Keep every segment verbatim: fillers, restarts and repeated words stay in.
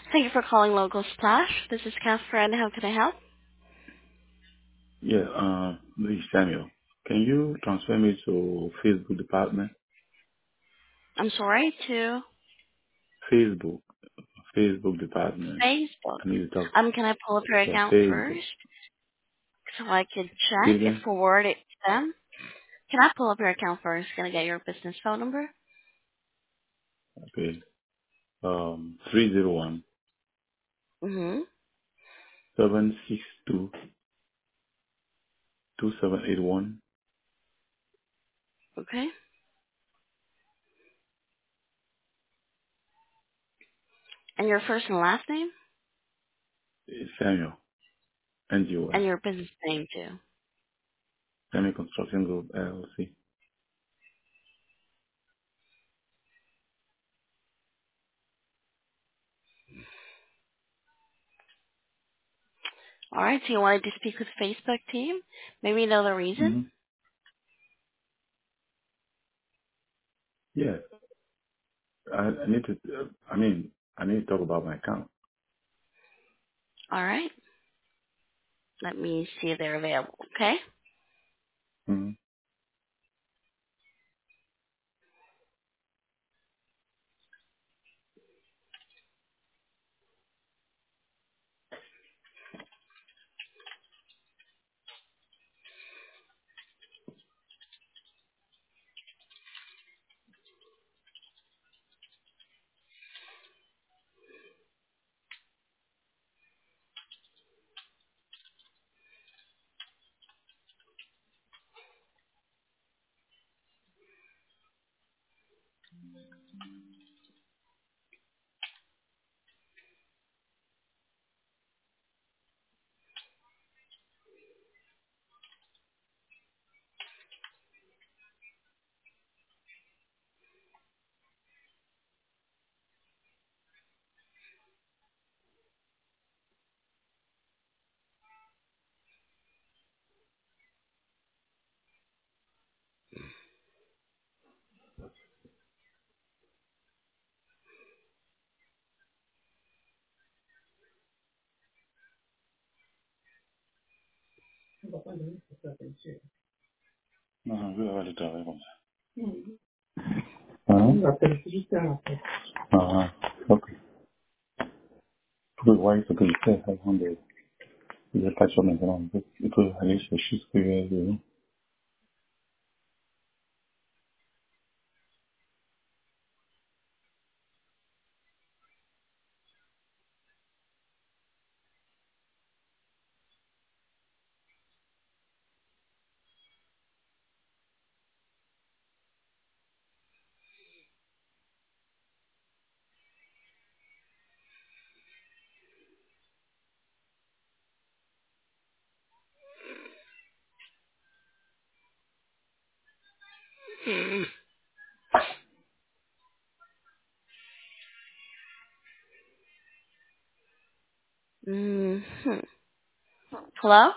Thank you for calling Local Splash. This is Catherine. How can I help? Yeah, uh, this is Samuel. Can you transfer me to Facebook department? I'm sorry, to Facebook, Facebook department. Facebook. I need to talk. Um, can I pull up your Yeah, account Facebook. first so I can Say check if again? forward it to them? Can I pull up your account first? Can I get your business phone number? Okay. Um, three zero one Mm-hmm. seven six two two seven eight one. Okay. And your first and last name? It's Samuel. N G O S. And your business name, too. Samuel Construction Group L L C. All right, so you wanted to speak with Facebook team? Maybe you know the reason? Mm-hmm. Yeah. I, I need to. Uh, I mean, I need to talk about my account. All right. Let me see if they're available, okay? Mm-hmm. Non, je vais avoir le travail comme ça. Ah, ah, ok. Vous pouvez voir ce que je fais avant de. Il n'est pas sûr maintenant. Il faut aller chercher ce que j'ai besoin. Mm-hmm. Hello?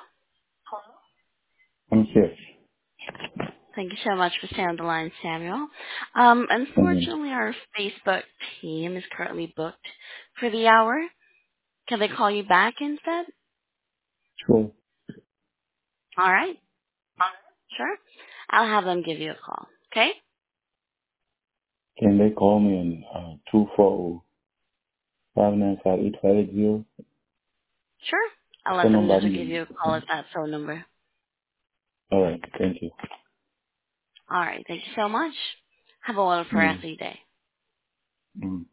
I'm here. Thank you so much for staying on the line, Samuel. Um, Mm-hmm. unfortunately, our Facebook team is currently booked for the hour. Can they call you back instead? Sure. All right. Sure. I'll have them give you a call. Okay? Can they call me on uh, two four five nine five eight five eight zero? Sure. I'll let Phone them know number. to give you a call at that phone number. All right. Thank you. All right. Thank you so much. Have a wonderful rest Mm-hmm. of your day. Mm-hmm.